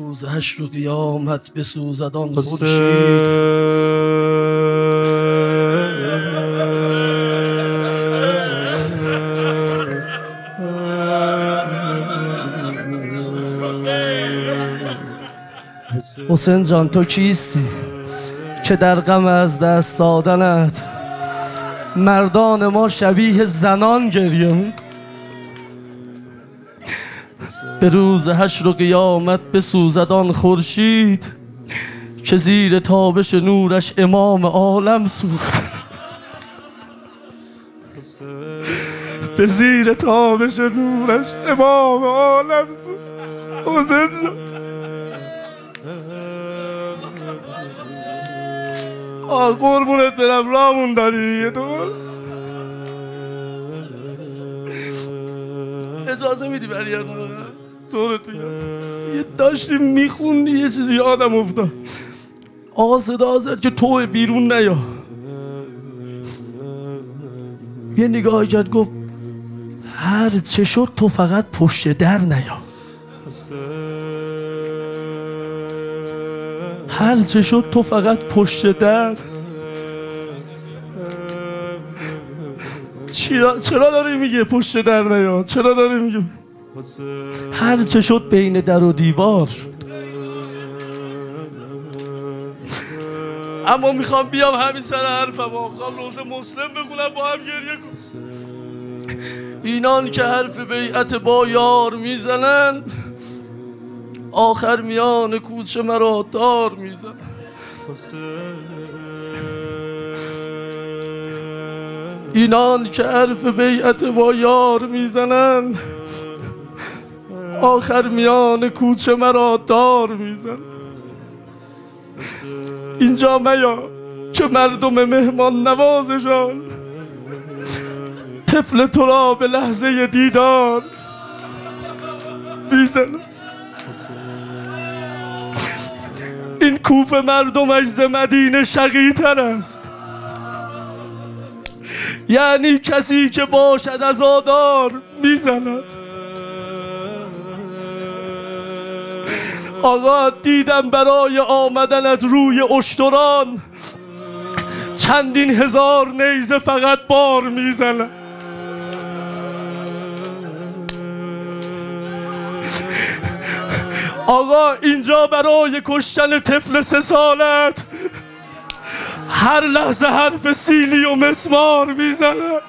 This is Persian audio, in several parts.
روز حشر و قیامت بسوزد آن خورشید. حسین جان تو کیستی که در غم از دست دادنت مردان ما شبیه زنان گریه می‌کنن؟ به روز حشر و قیامت بسوزد آن خورشید که زیر تابش نورش امام عالم سوخت. به زیر تابش نورش امام عالم سوخت. حسین جان قربونت برم، رامون داری یه دور اجازه میدی برگردم دورتون یه داشتیم میخوندی یه چیزی یادم افتاد. آقا صدا زد که تو بیرون نیا. یه نگاه کرد گفت هر چه شد تو فقط پشت در نیا. هر چه شد تو فقط پشت در. چرا داری میگه پشت در نیا؟ چرا داری میگه؟ هر چه شد بین در و دیوار شد. اما میخوام بیام همین سر حرفم، میخوام روزه مسلم بخونم با هم گریه کن. اینان که حرف بیعت با یار میزنن آخر میان کوچه مرا دار میزن. اینان که حرف بیعت با یار میزنن آخر میان کوچه مرا دار میزن. اینجا میا که مردم مهمان نوازشان طفل تو را به لحظه دیدار میزن. این کوفه مردمش ز مدینه شقی‌تر است، یعنی کسی که باشد عزادار میزند. آقا دیدم برای آمدنت روی اشتران چندین هزار نیزه فقط بار میزند. آقا اینجا برای کشتن طفل 3 سالت هر لحظه حرف سیلی و مسمار میزنه.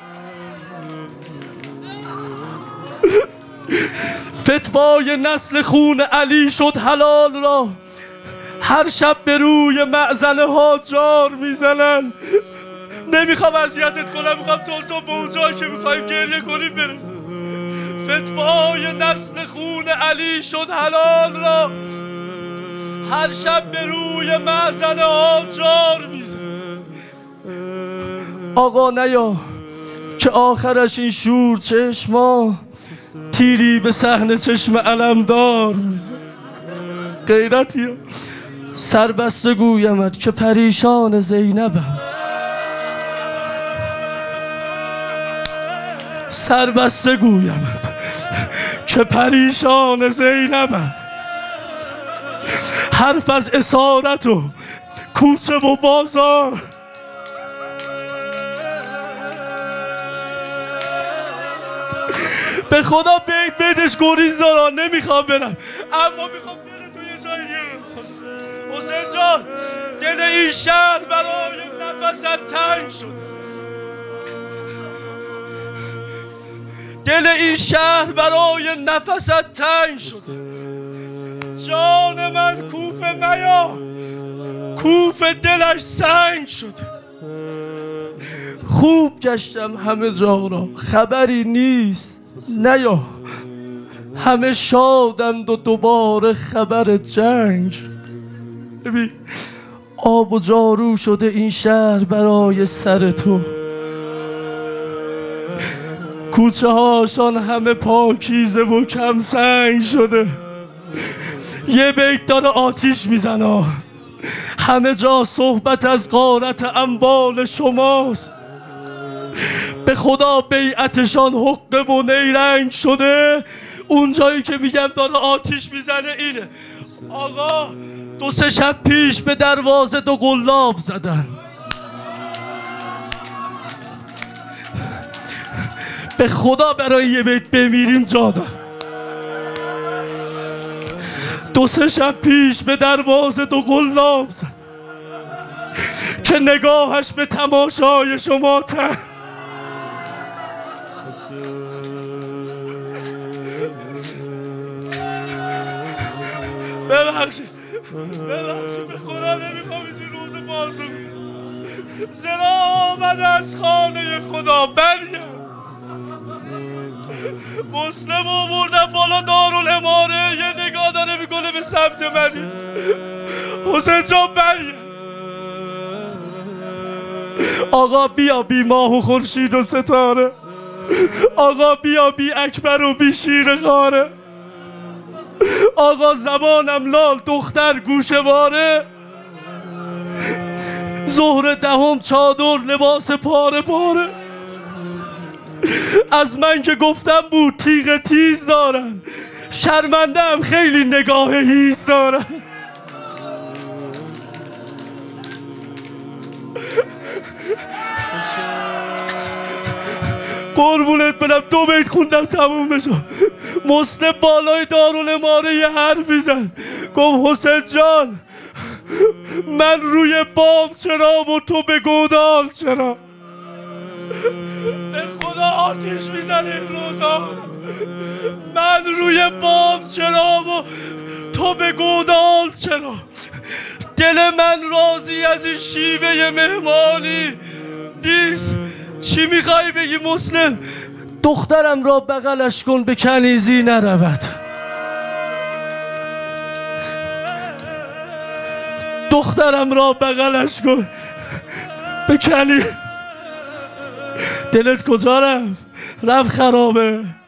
فتوای نسل خون علی شد حلال را هر شب به روی معزنه ها جار میزنن. نمیخوام اذیتت کنم، میخوام تو به اون جایی که میخوایم گریه کنیم برسیم. فتوای نسل خون علی شد حلال را هر شب به روی معزنه ها جار میزنن. آقا نیا که آخرش این شور چشما تیری به صحن چشم علمدار میزن. غیرتی سربسته گویمت که پریشان زینبم. سربسته گویمت که پریشان زینبم. حرف از اسارت و کوچه و بازار به خدا بیتش گریز دارم، نمیخوام برم اما میخوام دل تو یه جایی بیارم. حسین جان دل این شهر برای نفست تنگ شده. دل این شهر برای نفست تنگ شده. جان من کوفه میا کوفه دلش سنگ شده. خوب گشتم همه جا را خبری نیست نیا. همه شادند و دوباره خبر جنگ. ببین آب و جارو شده این شهر برای سر تو. کوچه هاشان همه پاکیزه و کم سنگ شده. یه بیت داره آتیش میزنه. همه جا صحبت از غارت اموال شماست. به خدا بیعتشان حقه و نیرنگ شده. اون جایی که میگم داره آتیش میزنه اینه. آقا 2-3 شب پیش به دروازه 2 قلاب زدن. به خدا برای یه بیت بمیریم جا دارم. 2-3 شب پیش به دروازه 2 قلاب زدن که نگاهش به تماشای شما ببخشید به خدا نمیخوام اینجور روز باز رو زنا آمد از خانه خدا بریم. مسلم آوردن بالا دارالاماره، یه نگاه داره میکنه به سمت منی. حسین جان بریم. آقا بیا بی ماه و خورشید و ستاره، آقا بیا بی اکبر و بی شیر خاره، آقا زبانم لال دختر گوشواره، ظهر 10 چادر لباس پاره پاره. از من که گفتم بود تیغ تیز دارن، شرمندم خیلی نگاه هیز دارن. قربونت برم 2 بیت خوندم تموم بشه. مسلم بالای دارالاماره یه حرفی زد، گفت حسین جان من روی بام چرا و تو به گودال چرا؟ به خدا آتیش میزنه این روزا. من روی بام چرا و تو به گودال چرا؟ دل من راضی از این شیوه مهمانی نیست. چی میخوای بگی مسلم؟ دخترم را بغلش کن به کنیزی نرود. دخترم را بغلش کن به کنیزی. دلت کجا رفت خرابه.